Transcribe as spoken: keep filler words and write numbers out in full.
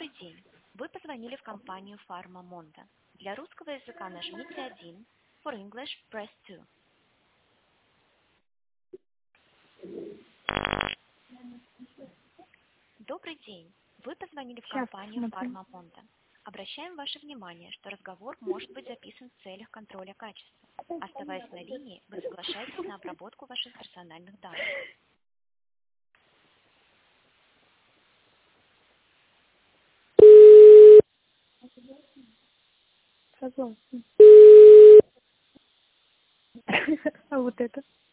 Добрый день. Вы позвонили в компанию Pharma Monte. Для русского языка нажмите один. For English, press two. Добрый день. Вы позвонили в Сейчас компанию посмотрим. Pharma Monte. Обращаем ваше внимание, что разговор может быть записан в целях контроля качества. Оставаясь на линии, вы соглашаетесь на обработку ваших персональных данных. Согласна. А вот это?